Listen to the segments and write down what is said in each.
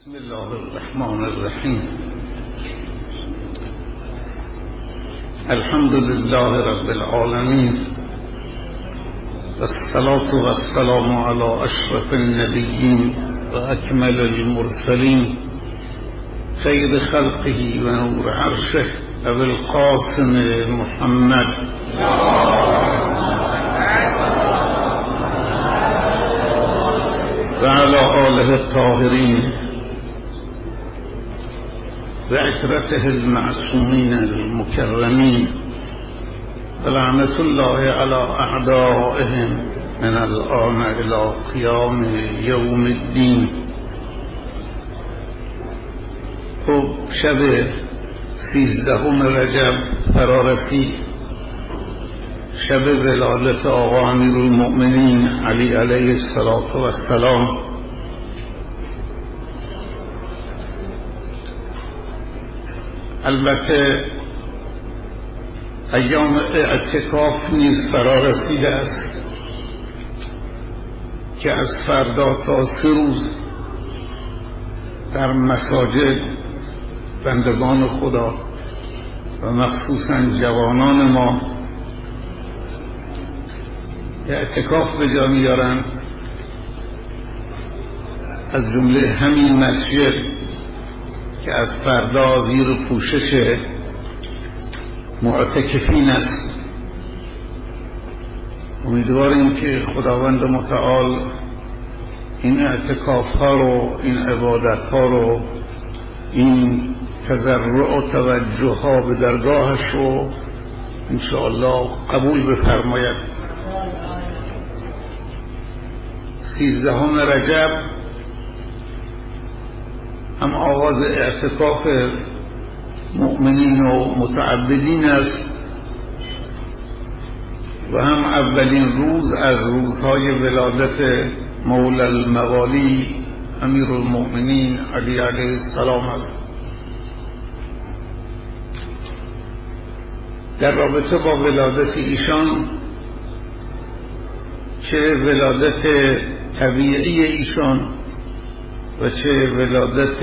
بسم الله الرحمن الرحیم. الحمد لله رب العالمین والصلاة والسلام على اشرف النبیین و اکمل المرسلین خیر خلقه و نور عرشه ابو القاسم محمد و علی آله الطاهرین و عترته المعصومین المکرمین و لعنت الله علی اعدائهم من الآن الى قیام یوم الدین. خب شب 13 رجب فرا رسید، شب ولادت آقا امیرالمؤمنین علی علیه السلام. البته ایام اعتکاف نیز فرا رسیده است که از فردا تا 3 روز در مساجد بندگان خدا و مخصوصا جوانان ما اعتکاف به جا میارن، از جمله همین مسجد که از فردا زیر پوشش معتکفین است. امیدواریم که خداوند متعال این اعتکاف ها رو، این عبادت ها رو، این تضرع و توجه ها به درگاهش رو انشاءالله قبول بفرماید. 13 رجب هم آغاز اعتکاف مؤمنین و متعبدین است و هم اولین روز از روزهای ولادت مولا الموالی امیرالمؤمنین علی علیه السلام است. در رابطه با ولادت ایشان، چه ولادت طبیعی ایشان و چه ولادت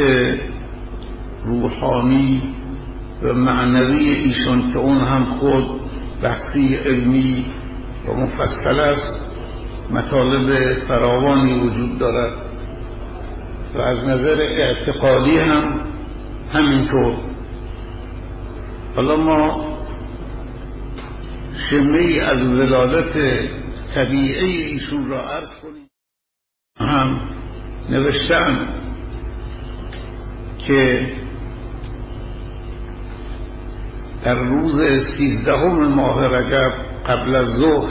روحانی و معنوی ایشان که اون هم خود بحثی علمی و مفصل است، مطالب فراوانی وجود دارد و از نظر اعتقادی هم همینطور. حالا ما شمه‌ای از ولادت طبیعی ایشون را عرض کنیم. هم نوشتن که در روز 13 ماه رجب قبل از ظهر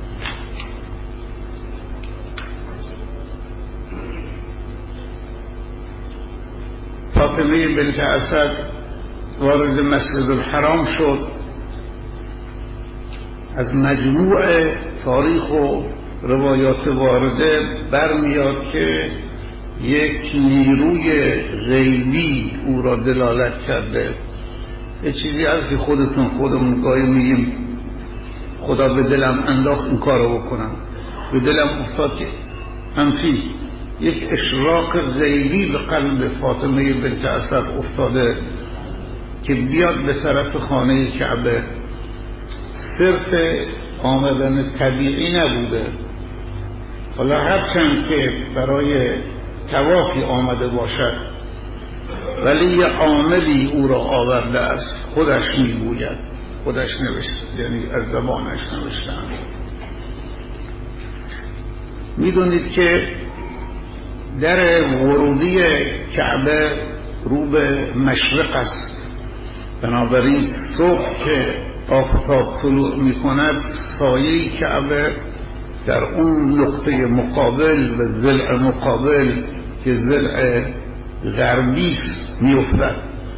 فاطمه بنت اسد وارد مسجد الحرام شد. از مجموع تاریخ و روایات وارده برمیاد که یک نیروی غیبی او را دلالت کرده. یه چیزی از که خودمون گاهی میگیم خدا به دلم انداخت این کار رو بکنم، به دلم افتاد که همچی یک اشراق غیبی به قلب فاطمه بنت اسد افتاده که بیاد به طرف خانه کعبه. صرف آمدن طبیعی نبوده، حالا هرچند که برای طوافی آمده باشد ولی یه عاملی او را آورده است، خودش میگوید، خودش نوشته، یعنی از زبانش نوشتن. میدونید که در ورودی کعبه رو به مشرق است، بنابراین صبح که آفتاب طلوع میکند سایه کعبه در اون نقطه مقابل و ضلع مقابل که ضلع غربی میافتد.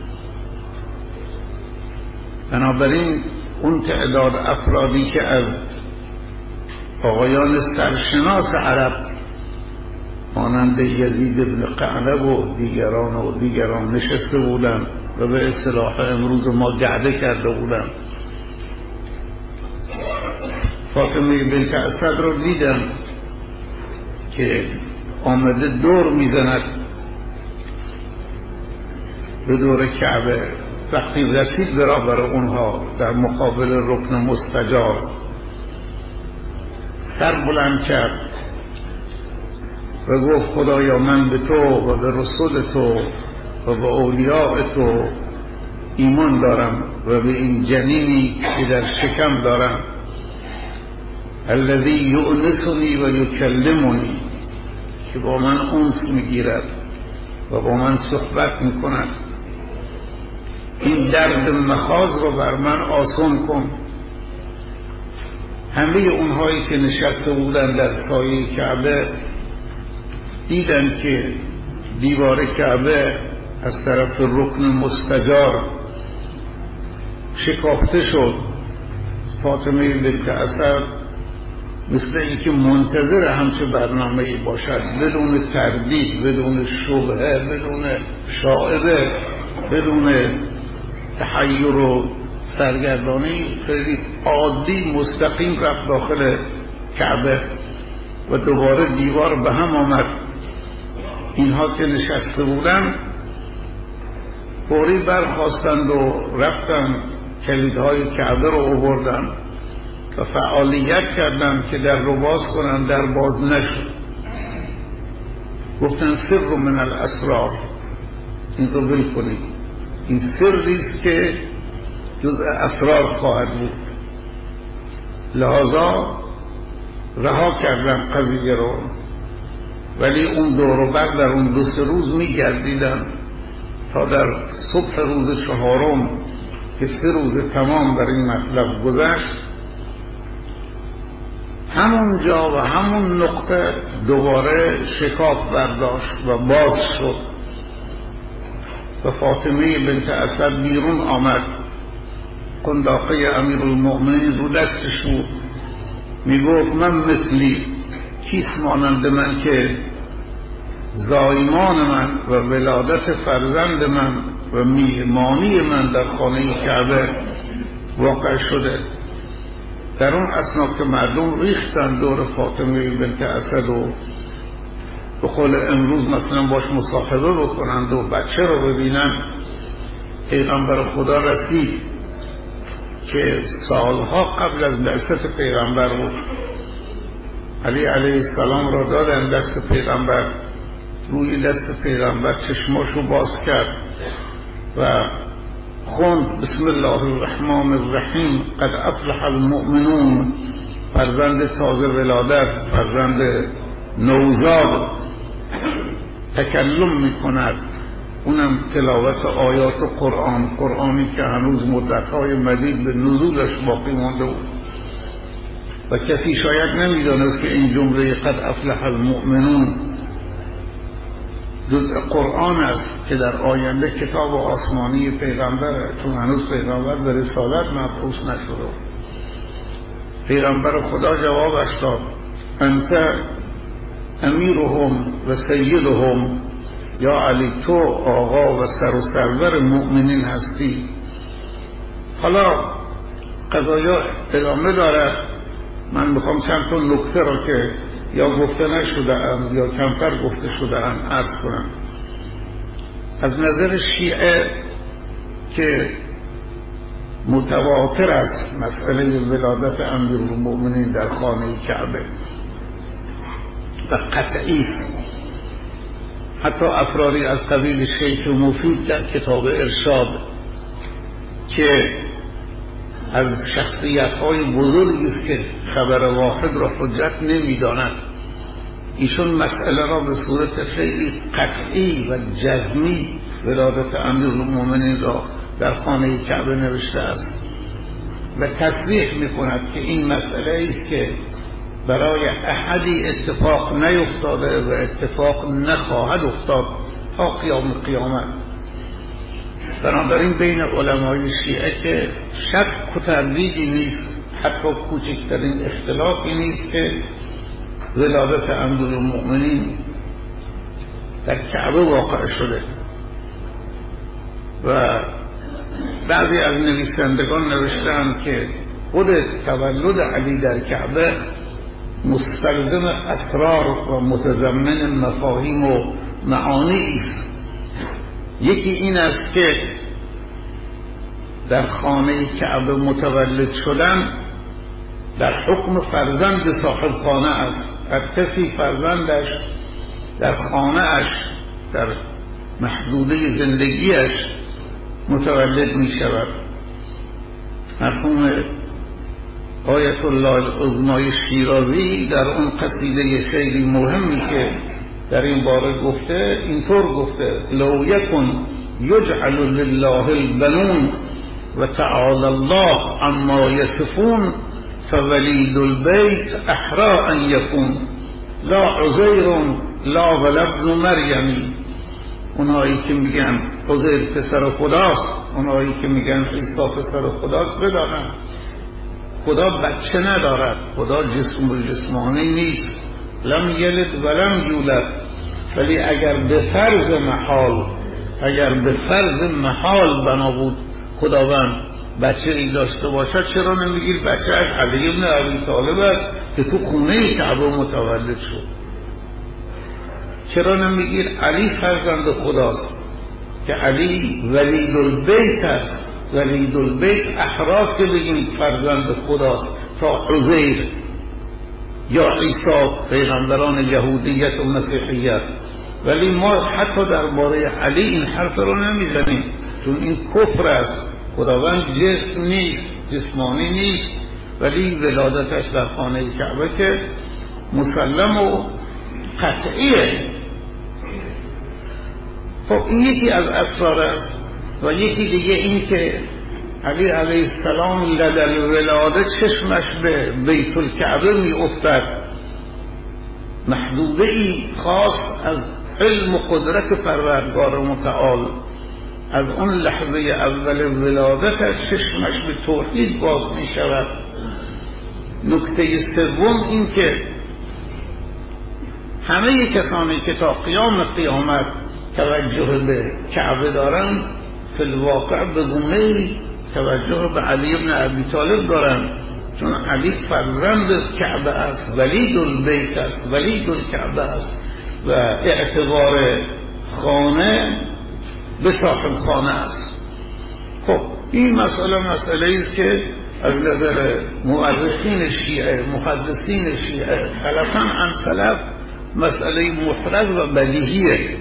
بنابراین اون تعداد افرادی که از آقایان سرشناس عرب مانند یزید بن قعنب و دیگران نشسته بودن و به اصطلاح امروز ما گرده کرده بودن، فاطمه بنت اسد رو دیدم که آمده دور میزند به دور کعبه. وقتی رسید برابر اونها در مقابل رکن مستجار، سر بلند کرد و گفت خدایا من به تو و به رسول تو و به اولیاء تو ایمان دارم و به این جنینی که در شکم دارم، الذی یؤنسنی و یکلمنی، که با من انس میگیرد و با من صحبت میکند، این درد مخاض رو بر من آسان کن. همه اونهایی که نشسته بودن در سایه کعبه دیدن که دیوار کعبه از طرف رکن مستجار شکافته شد. فاطمه بنت اسد مثل اینکه منتظر همچه برنامه‌ای باشد، بدون تردید، بدون شبهه، بدون شائبه، بدون تحیر و سرگردانی، خیلی عادی مستقیم رفت داخل کعبه و دوباره دیوار به هم آمد. اینها که نشسته بودن فوری برخواستند و رفتن کلیدهای کعبه رو آوردن و فعالیت کردند که در رو باز کنن، در باز نشد. گفتن سر من الاسرار، این رو ول کنید، این سریست که جزء اسرار خواهد بود. لحاظا رها کردن قضیه رو، ولی اون دور و بر در اون 2-3 روز میگردیدن تا در صبح روز 4 که 3 روز تمام در این مطلب گذشت، همون جا و همون نقطه دوباره شکاف برداشت و باز شد و فاطمه بنت اسد بیرون آمد. قنداقه امیرالمؤمنین رو دستش بود، میگفت من مثلی، کیست مانند من که زایمان من و ولادت فرزند من و میهمانی من در خانه کعبه واقع شده. در اون اثنا که مردم ریختن دور فاطمه بنت اسد و به قول امروز مثلا باش مصاحبه بکنند و بچه رو ببینن، پیغمبر خدا رسید که سالها قبل از بعثت پیغمبر بود. علی علیه السلام را دادن دست پیغمبر، روی دست پیغمبر چشماشو باز کرد و خوند بسم الله الرحمن الرحیم، قد افلح المؤمنون، فرزند تازه ولادت، فرزند نوزاد تکلم میکند، اونم تلاوت آیات قرآن، قرآنی که هنوز مدتهای مدید به نزولش باقی مانده بود و کسی شاید نمیدانست که این جمله قد افلح المؤمنون جزء قرآن است که در آینده کتاب آسمانی پیغمبره، چون هنوز پیغمبر به رسالت مبعوث نشده. پیغمبر خدا جوابش داد انت امیرهم و سیدهم، یا علی تو آقا و سر و سرور مؤمنین هستی. حالا قضایا ادامه دارد، من میخوام چند تا نکته را که یا گفته نشده ام یا کمتر گفته شده ام عرض کنم. از نظر شیعه که متواتر است مسئله ولادت امیرالمؤمنین در خانه کعبه و قطعی است، حتی افرادی از قبیل شیخ مفید در کتاب ارشاد که از شخصیت‌های بزرگی است که خبر واحد را حجت نمی‌دانند، ایشون مسئله را به صورت خیلی قطعی و جزمی ولادت امیرالمؤمنین را در خانه کعبه نوشته است و تصریح می‌کند که این مسئله است که برای احدی اتفاق نیفتاده و اتفاق نخواهد افتاد تا قیام قیامت. بنابراین بین علمای شیعه که شک و تردیدی نیست، حتی کوچکترین اختلافی نیست که ولادت امیرالمؤمنین در کعبه واقع شده و بعضی از نویسندگان نوشتند که خود تولد علی در کعبه مستلزم اسرار و متضمن مفاهیم و معانی است. یکی این است که در خانه کعبه متولد شدن در حکم فرزند صاحب خانه است. هر کسی فرزندش در خانه اش در محدوده زندگیش متولد می شود. مرحوم آیت الله العظمای شیرازی در اون قصیده خیلی مهمی که در این باره گفته اینطور گفته: لو یکن یجعل لله البنون و تعالی الله عما یصفون فولید البیت احرا ان یکون لا عزیر لا ولا ابن مریم. اونایی که میگن عزیر پسر خداست، اونایی که میگن عیسی پسر خداست، بدانن خدا بچه ندارد، خدا جسمانی نیست، لم یلد ولم یولد. ولی اگر به فرض محال بنا بود خداوند بچه ای داشته باشد، چرا نمیگیر بچه از علی بن ابی طالب است که تو خونه کعبه متولد شد؟ چرا نمیگیر علی فرزند خداست که علی ولید البیت است؟ ولید البیت احراست که بگیم فرزند خداست تا عزیر یا عیسی پیغمبران یهودیت و مسیحیت. ولی ما حتی درباره علی این حرف رو نمیزنیم، چون این کفر است. خداوند جسم نیست، جسمانی نیست، ولی ولادتش در خانه کعبه که مسلم و قطعیه. خب این یکی از اسرار است. و یکی دیگه این که علی علیه السلام لدل ولادت چشمش به بیت الکعبه می افتد، محدوده ای خاص از علم و قدرت پروردگار متعال. از اون لحظه اول ولادتش چشمش به توحید باز می شود. نکته سوم این که همه کسانی که تا قیامت توجه به کعبه دارند فی الواقع به گونه‌ای توجه به علی بن ابی طالب دارند، چون علی فرزند کعبه است، ولید البیت است، ولید الکعبه است و اعتبار خانه به صاحب خانه است. خب این مسئله است که از نظر مورخین شیعه، محدثین شیعه خلفاً عن سلف مسئله محرز و بدیهیه.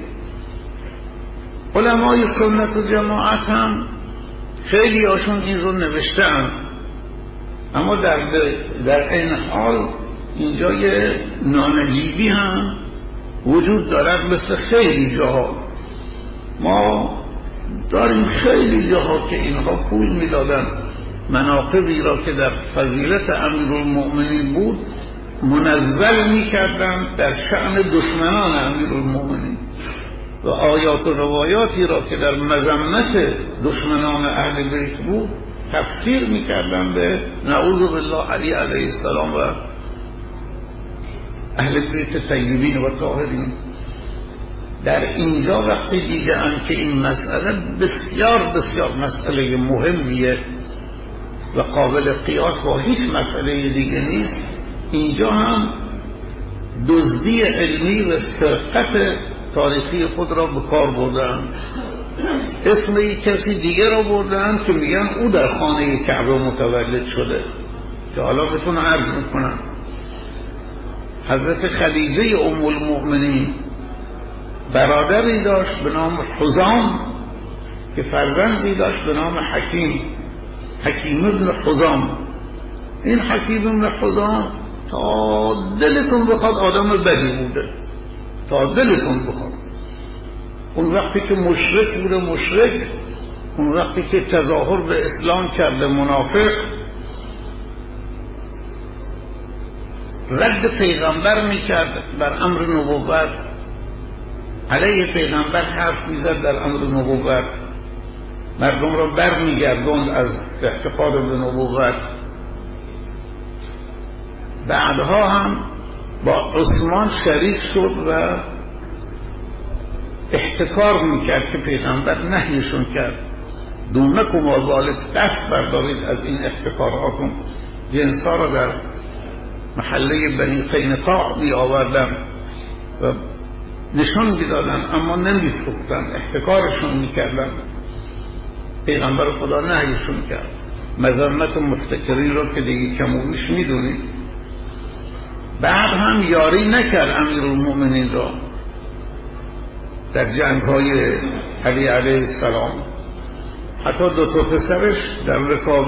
علمای سنت و جماعت هم خیلی هاشون این رو نوشتن، اما در این حال اینجا یه نانجیبی هم وجود دارد. مثل خیلی جاها ما داریم خیلی جاها که اینها پول میدادن مناقبی را که در فضیلت امیرالمؤمنین بود منزل میکردن در شأن دشمنان امیرالمؤمنین و آیات و روایاتی را که در مذمت دشمنان اهل بیت بود تفسیر میکردن به نعوذ بالله علی علیه السلام و اهل بیت طیبین و طاهرین. در اینجا وقتی دیدن که این مسئله بسیار بسیار مسئله مهمیه و قابل قیاس با هیچ مسئله دیگه نیست، اینجا هم دزدی علمی و سرقت تاریخی خود را به کار بردن. اسم یک کسی دیگه را بردن که میگن او در خانه کعبه متولد شده، که حالا بهتون عرض میکنم. حضرت خدیجه ام المؤمنین برادری داشت به نام حزام که فرزندی داشت به نام حکیم ابن حزام. این حکیم ابن حزام تا دلتون بخواد آدم بدی بوده، تا دلتون بخواد. اون وقتی که مشرک بوده مشرک، اون وقتی که تظاهر به اسلام کرده منافق، رد پیغمبر میکرد بر امر نبوت، علیه پیغمبر حرف میزد در امر نبوت، مردم را بر میگردوند از اعتقاد به نبوت. بعدها هم با عثمان شریک شد و احتکار میکرد که پیغمبر نهیشون کرد. دونکم و ذالک، دست بردارید از این احتکاراتون. جنسا را در محله بنی قینقاع می آوردن و نشان میدادن اما نمیفروختن، احتکارشون میکردن. پیغمبر خدا نهیشون کرد. مذمت محتکرین رو که دیگه کم و بیش میدونید. بعد هم یاری نکرد امیرالمؤمنین را در جنگ‌های علی علیه السلام. حتی دو تا پسرش در رکاب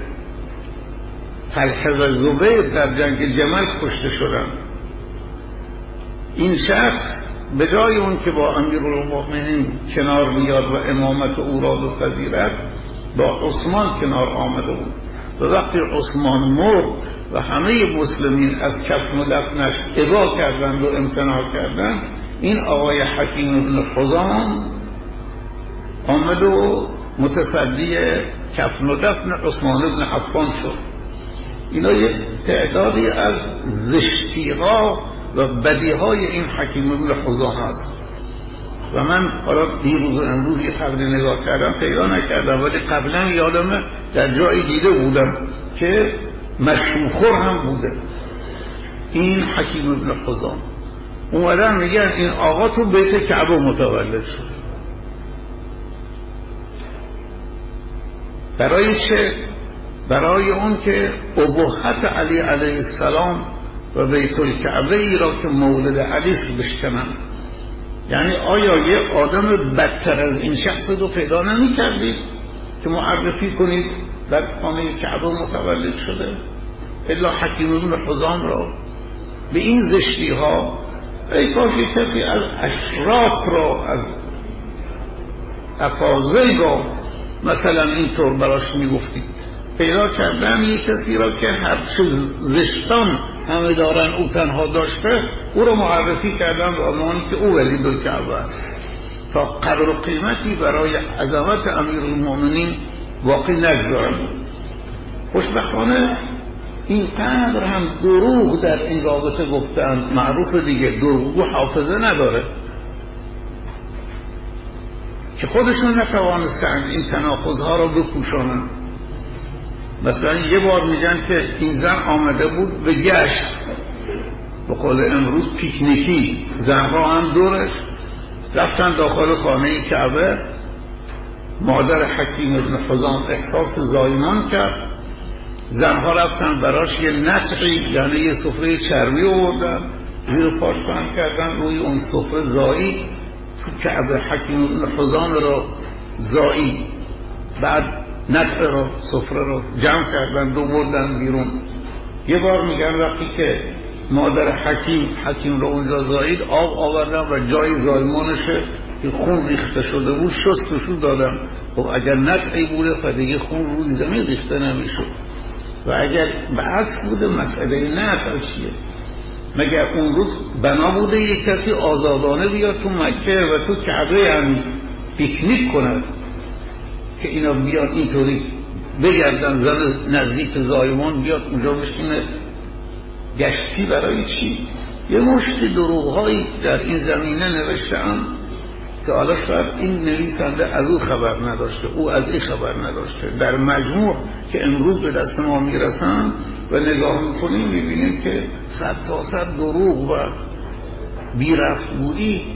طلحه و زبیر در جنگ جمل کشته شدند. این شخص به جای اون که با امیرالمؤمنین کنار بیاد و امامت او را بپذیرد، با عثمان کنار آمده بود. و وقتی عثمان مرد و همه مسلمین از کفن و دفنش ابا کردند و امتناع کردند، این آقای حکیم بن حزام آمد و متصدی کفن و دفن عثمان بن عفان شد. اینا یک تعدادی از زشتی‌ها و بدیهای این حکیم بن حزام است. و من حالا دیروز و امروز یه خبری نگاه کردم پیدا نکردم، ولی قبلا یادمه در جایی دیده بودم که مشروخور هم بوده این حکیم بن حزام. اومدن میگن این آقا تو بیت کعبه متولد شد. برای چه؟ برای اون که ابهت علی علیه السلام و بیت الکعبه ای را که مولد علی است بشکنن. یعنی آیا یه آدم بدتر از این شخص رو پیدا نمی کردید که معرفی کنید در خانه کعبه متولد شده؟ الا حکیم بن حزام را به این زشتی ها، ای کاشی کسی از اشراف را، از افاضل را مثلا اینطور براش میگفتید. پیدا کردن یک کسی را که هرچه زشتان همه دارن او تنها داشته، او را معرفی کردن به عنوانی که او ولید الکعبه است، تا قدر و قیمتی برای عظمت امیرالمؤمنین واقعی نگذارن. خوشبختانه اینقدر هم دروغ در این رابطه گفتن. معروف دیگه، دروغگو حافظه نداره، که خودشون نتوانستن این تناقضها را بپوشانن. مثلا یه بار میگن که این زن آمده بود به گشت، به قول امروز پیکنیکی، زنها هم دورش رفتن داخل خانه کعبه. مادر حکیم بن حزام احساس زایمان کرد، زنها رفتن براش یه نطعی، یعنی یه سفره چربی آوردن، زیر پاش پهن کردن روی اون سفره زایی تو کعبه. حکیم بن حزام را زایی، بعد نطع رو، سفره رو جمع کردن دو بردن بیرون. یه بار میگن وقتی که مادر حکیم رو اونجا زایید، آب آوردن و جای زایمانشه که خون ریخته شده بود شستشو دادن. خب اگر نطعی بوده فدیگه خون روی زمین ریخته نمیشد. و اگر برعکس بوده مسئله نطع چیه؟ مگر اون روز بنا بوده یک کسی آزادانه بیاد تو مکه و تو کعبه هم پیکنیک کند که اینا بیاد اینطوری بگردن زن نزدیک زایمان بیاد اونجا بشینه؟ گشتی برای چی؟ یه مشت دروغ‌هایی در این زمینه نوشته‌ام که حالا شاید این نویسنده از او خبر نداشته، او از این خبر نداشته. در مجموع که امروز به دست ما میرسن و نگاه میکنیم میبینیم که صد تا صد دروغ و بی‌رفتگویی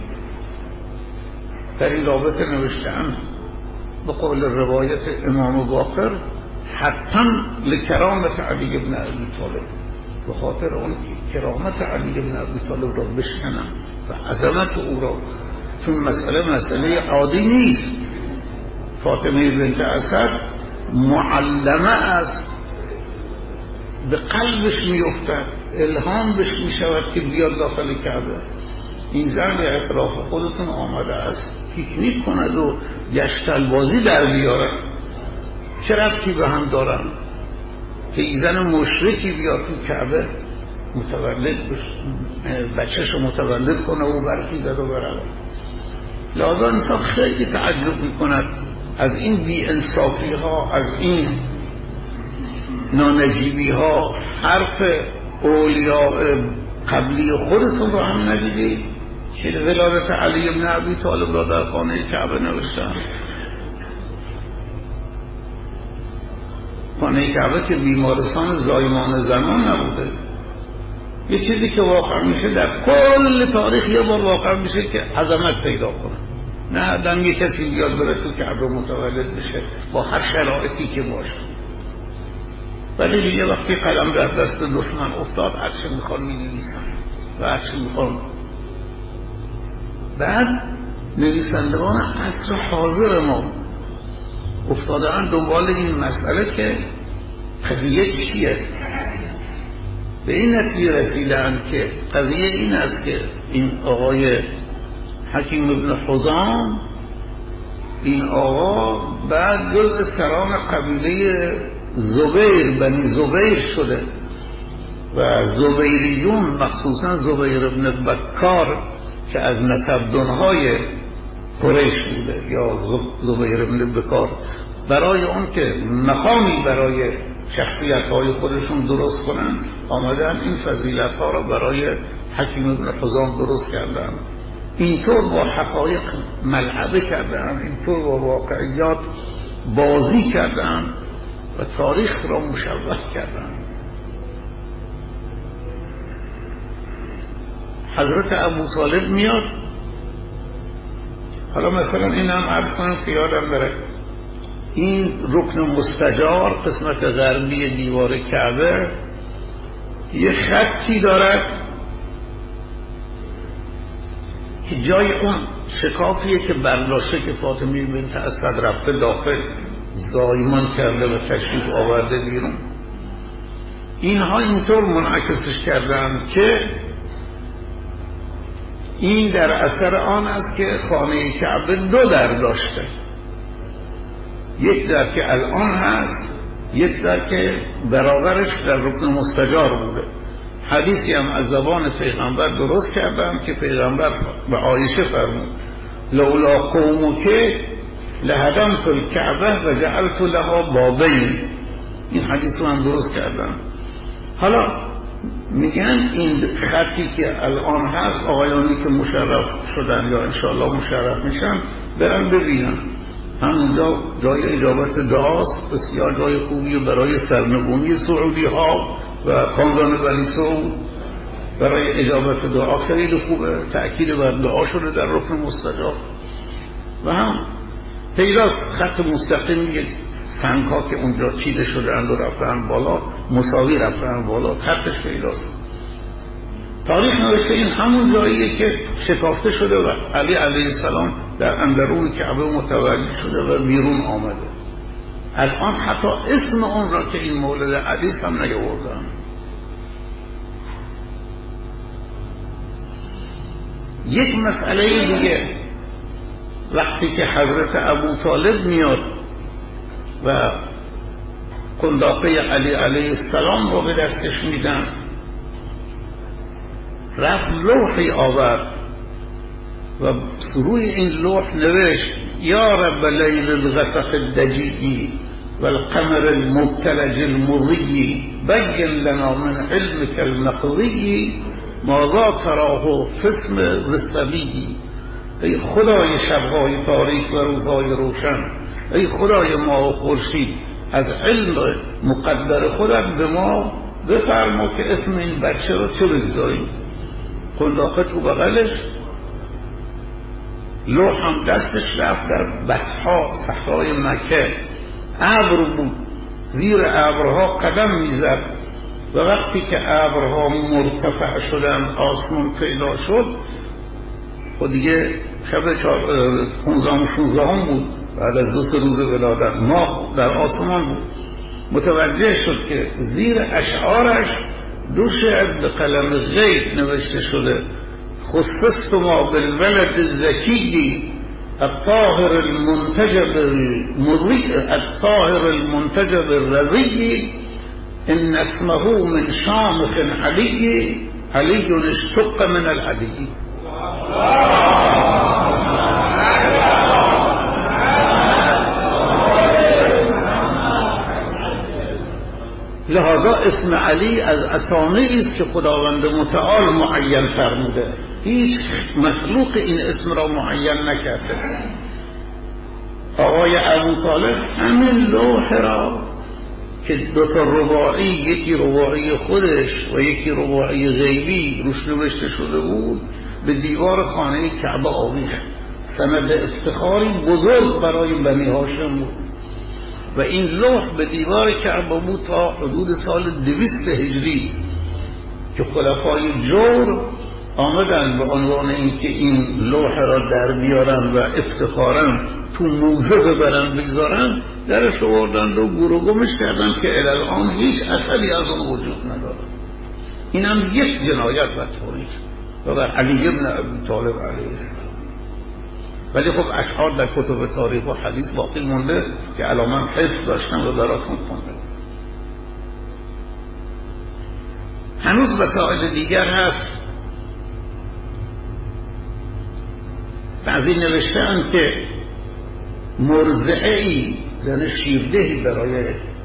در این رابطه نوشته‌ام. به قول روایت امام باقر، حتما لکرامت علی بن ابی طالب، به خاطر اون کرامت علی بن ابی طالب را بشکنم و عظمت او را، چون مسئله عادی نیست. فاطمه بنت اسد معلمه است، به قلبش میافتد، الهام بهش میشود که بیاد داخل کعبه. این زن به اطراف خودتون آمده است پیکنیک کند و گشتلبازی در بیارن. چه ربطی به هم دارن که این زن مشرکی بیاد تو کعبه متولد بچه‌شو متولد کنه و برخیزد و برود؟ لذا انسان خیلی تعجب میکند از این بی انصافی ها، از این نانجیبی ها. حرف اولیاء قبلی خودتون رو هم ندیدید که ولادت علی بن ابی طالب را در خانه کعبه نوشتن؟ خانه کعبه که بیمارستان زایمان زنان نبوده. یه چیزی که واقع میشه در کل تاریخ یه بار واقع میشه که عظمت پیدا کنه، نه آدم یه کسی بیاد بره تو کعبه متولد بشه با هر شرایطی که باشه. ولی دیگه وقتی قلم در دست دشمن افتاد هرچه میخوان مینویسن و هرچه میخوان. بعد نویسندگان عصر حاضر ما افتادن دنبال این مسئله که قضیه چیه. به این نتیجه رسیدن که قضیه این است که این آقای حکیم ابن حزام، این آقا بعد جزء سران قبیله زبیر بنی زبیر شده و زبیریون مخصوصا زبیر ابن بکار که از نسبدنهای قریش بوده یا زبیر ابن بکار، برای اون که مقامی برای شخصیت‌های خودشون درست کنن آمدن این فضیلت‌ها را برای حکیم ابن حزام درست کردن. اینطور با حقایق ملعبه کردن، اینطور با واقعیات بازی کردن و تاریخ را مشوه کردن. حضرت ابو طالب میاد، حالا مثلا این هم عرض کنم که یادم بره، این رکن مستجار قسمت غربی دیوار کعبه یه خطی دارد که جای اون شکافیه که برداشته که فاطمی بنت اسد رفته داخل زایمان کرده و تشریف آورده بیرون. اینها اینطور منعکسش کردن که این در اثر آن است که خانه کعبه دو در داشته، یک در که الان هست، یک در که برابرش در رکن مستجار بوده. حدیثی هم از زبان پیغمبر درست کردم که پیغمبر به عایشه فرمود لولا قومک لهدمت الکعبه و جعلت لها بابین. این حدیث رو هم درست کردم. حالا میگن این خطی که الان هست آقایانی که مشرف شدن یا انشاءالله مشرف میشن برن ببینن، همونجا جای اجابت دعاست، بسیار جای خوبی برای سرنگونی سعودی ها و خاندان بنی سعود، برای اجابت دعا خیلی خوبه، تأکید بر دعا شده در رکن مستجاب. و هم پیداست خط مستقیم سنگ ها که اونجا چیده شده اند و رفتن بالا، مساوی رفتن بالا، خطش پیداست. تاریخ نوشته این همون جاییه که شکافته شده و علی علیه السلام در اندرون کعبه متولد شده و بیرون آمده. الان حتی اسم اون را که این مولد علی هم نیاوردن. یک مسئله دیگه، وقتی که حضرت ابو طالب میاد و قنداقه علی علیه السلام رو به دستش میدن، رفت لوحی آورد و روی این لوح نوشت یا رب لیل الغسق الدجیی والقمر المبتلج المضی بین لنا من علمك المقضی ماذا تراه فی اسم الصبی. ای خدای شبهای تاریک و روزهای روشن، ای خدای ماه و خورشید، از علم مقدر خودت به ما بفرما که اسم این بچه رو چه بگذاریم. قنداقه تو بغلش، لوح هم دستش، رفت در بطحا صحرای مکه، ابر بود، زیر ابرها قدم میزد و وقتی که ابرها مرتفع شدن آسمان پیدا شد، خود دیگه شب 15 بود بعد از 2-3 روز ولادت، ماه در آسمان بود. متوجه شد که زیر اشعارش دو شعر به قلم غیب نوشته شده: خصصت ما بالولد الزکی الطاهر المنتجب المضی الطاهر المنتجب الرضی ان اسمه من شامخ علی علی اشتق من العلی. لذا اسم علی از اسامی است که خداوند متعال معین فرموده، هیچ مخلوق این اسم را معین نکرده. آقای ابو طالب همین لوح را که دوتا رباعی، یکی رباعی خودش و یکی رباعی غیبی روش نوشته شده بود، به دیوار خانه کعبه آویخت. سند افتخاری بزرگ برای بنی هاشم بود و این لوح به دیوار کعبه بود تا حدود سال 200 هجری که خلفای جور آمدن به عنوان اینکه این لوح را در بیارن و افتخارا تو موزه ببرن بگذارن، درش آوردن و گروگمش کردن که الان هیچ اثری از اون وجود نداره. اینم یک جنایت و تاریخ و بر علی ابن ابی طالب علیه السلام. ولی خب اشعار در کتب تاریخ و حدیث باقی مونده که علامت حفظ داشتن و براتون خوندم. هنوز مسائل دیگر هست. بعضی نوشتن که مرضعه‌ای، زن شیردهی برای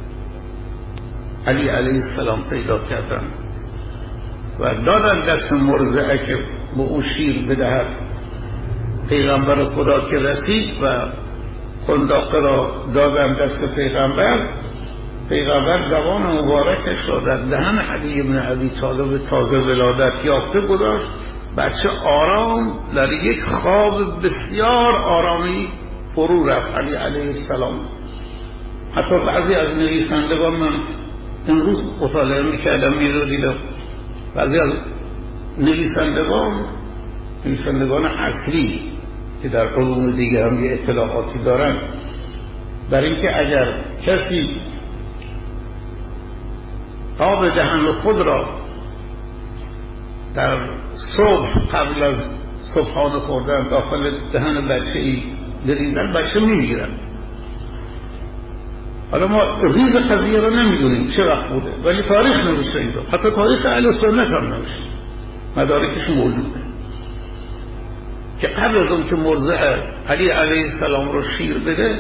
علی علیه السلام پیدا کردن و دادن دست مرضعه که به او شیر بدهد. پیغمبر خدا که رسید و خنداقه را دادن دست پیغمبر زبان مبارکش را در دهن علی بن ابی طالب تازه ولادت یافته گذاشت. بچه آرام در یک خواب بسیار آرامی فرو رفت علی علیه السلام. حتی بعضی از نویسندگان، من امروز مطالعه میکردم دیدم بعضی از نویسندگان اصلی که در علوم دیگه هم یه اطلاعاتی دارن، بر اینکه اگر کسی آب دهن خود را در صبح قبل از صبحانه خوردن داخل دهن بچه‌ای بریزن، بچه میمیرن. حالا ما ریز قضیه را نمیدونیم چه وقت بوده، ولی تاریخ نوشته این رو، حتی تاریخ اهل سنت هم نوشته، مدارکش موجوده که قبل از اون که مرضع علی علیه السلام رو شیر بده،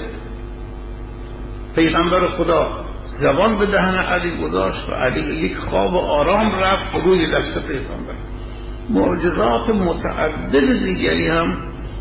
پیغمبر خدا زبان به دهن علی گذاشت و علی یک خواب آرام رفت روی دست پیغمبر. معجزات متعدد دیگری هم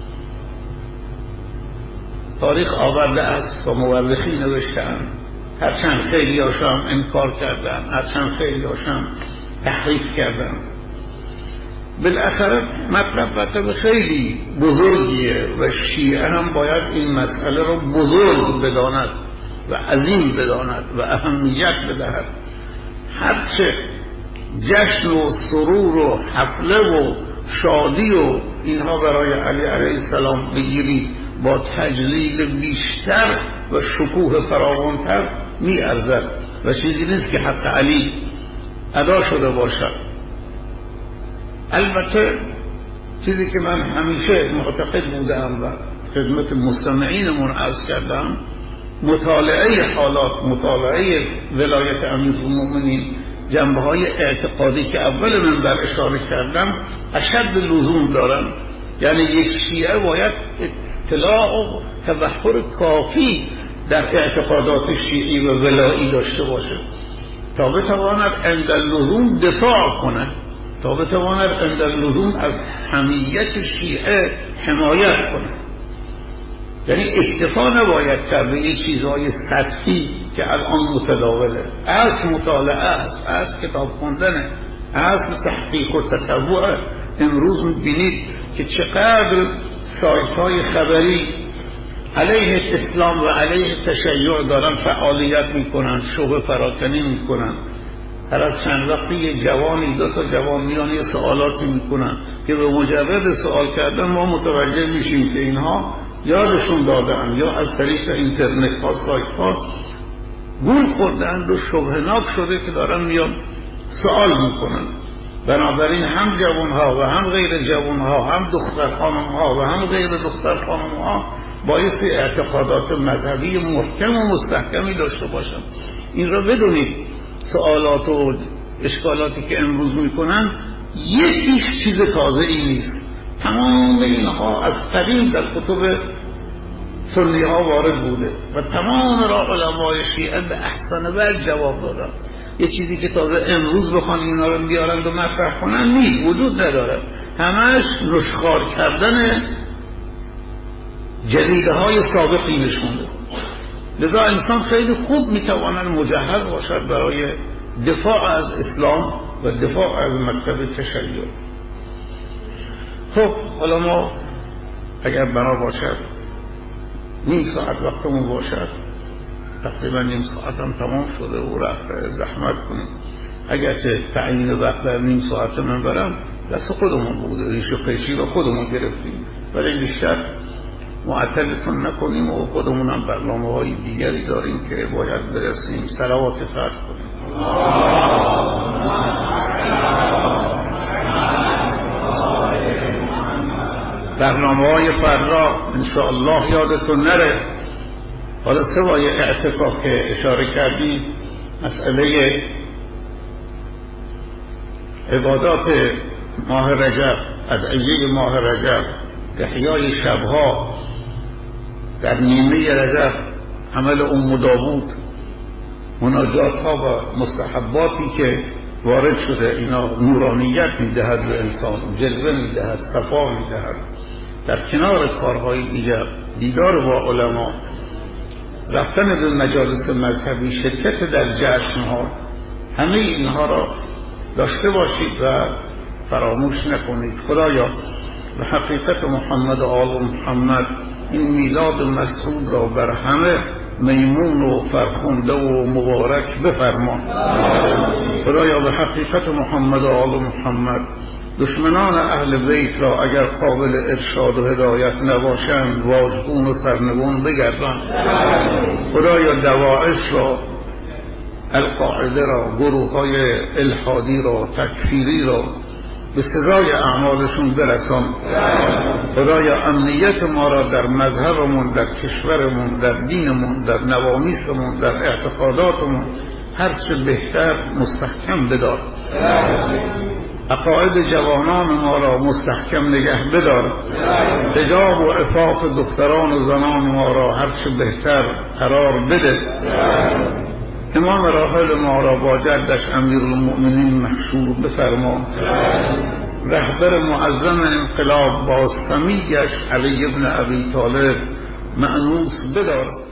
تاریخ آورده است و مورخین نوشتن، هرچند خیلی هاشم انکار کردن، هرچند خیلی هاشم تحریف کردن. بالاخره مطلب خیلی بزرگیه و شیعه هم باید این مسئله رو بزرگ بداند و عظیم بداند و اهمیت بدهد. هرچه جشن و سرور و حفله و شادی و اینها برای علی علیه السلام بگیری، با تجلیل بیشتر و شکوه فراوانتر می ارزد و چیزی نیست که حق علی ادا شده باشد. البته چیزی که من همیشه معتقد بودم و خدمت مستمعینمون عرض کردم، مطالعه حالات، مطالعه ولایت امیرالمومنین، جنبه‌های اعتقادی که اول من بر اشاره کردم اشد لزوم دارن. یعنی یک شیعه باید اطلاع و تبحر کافی در اعتقادات شیعی و ولایی داشته باشه تا بتواند عند اللزوم دفاع کنه، تا بتواند عند اللزوم از حمیت شیعه حمایت کنه. یعنی اکتفا نباید کرد به این چیزهای سطحی که الان متداوله. اصل مطالعه است، اصل کتاب خوندنه، اصل تحقیق و تتبع. امروز میبینید که چقدر سایت های خبری علیه اسلام و علیه تشیع دارن فعالیت میکنن، شبه پراکنی میکنن. هر از چند وقتی یه جوانی، دو تا جوان میان یه سوالاتی میکنن که به مجرد سوال کردن ما متوجه میشیم که اینها یادشون دادن یا از طریق اینترنت ها، سایت ها گول خوردن و شبهناک شده که دارن میان سوال میکنن. بنابراین هم جوان ها و هم غیر جوان ها، هم دختر خانم ها و هم غیر دختر خانم ها بایستی اعتقادات مذهبی محکم و مستحکمی داشته باشن. این را بدونید سوالات و اشکالاتی که امروز میکنن یکیش چیز تازه ای نیست. تمام اینها از قدیم در کتب سنی ها وارد بوده و تمام را علمای شیعه به احسن وجه جواب دادن. یه چیزی که تازه امروز بخوان اینا رو بیارن و مطرح کنن نیست، وجود نداره. همش نشخوار کردن جریده های سابقی نشونده. لذا انسان خیلی خوب میتواند مجهز باشد برای دفاع از اسلام و دفاع از مکتب تشیع. خب حالا ما اگر بنا باشد نیم ساعت وقتمون باشد، تقریبا نیم ساعت هم تمام شده و رفت زحمت کنیم. اگرچه تعیین وقت در نیم ساعت من برم دست خودمون بوده، ریش و قیچی رو خودمون گرفتیم، ولی بیشتر معطلتون نکنیم و خودمون هم برنامه‌های دیگری داریم که باید برسیم. صلوات فتح کنیم. برنامه‌های فردا انشاءالله یادتون نره. حالا سوای اعتکاف که اشاره کردیم، مسئله عبادات ماه رجب، ادعیه ماه رجب، احیای شبها در نیمه رجب، عمل ام داوود، مناجات ها و مستحباتی که وارد شده، اینا نورانیت میدهد به انسان، جلوه میدهد، صفا میدهد. در کنار کارهای دیگر دیدار با علما، رفتن به مجالس مذهبی، شرکت در جشنها، همه اینها را داشته باشید و فراموش نکنید. خدایا به حقیقت محمد و آل محمد این میلاد مسعود را بر همه میمون و فرخنده و مبارک بفرما. خدایا به حقیقت محمد و آل محمد دشمنان اهل بیت را اگر قابل ارشاد و هدایت نباشند واژگون و سرنگون بگردان. خدایا دواعش را، القاعده را، گروه های الحادی را، تکفیری را به سزای اعمالشون برسان. خدایا امنیت ما را در مذهبمون، در کشورمون، در دینمون، در نوامیسمون، در اعتقاداتمون هرچه بهتر مستحکم بدار. عقاید جوانان ما را مستحکم نگه بدار. حجاب و عفاف دختران و زنان ما را هرچه بهتر قرار بده. امام راحل ما را با جدش امیرالمؤمنین محشور بفرما. رهبر معظم انقلاب با سمیش علی ابن ابی طالب مأنوس بدار.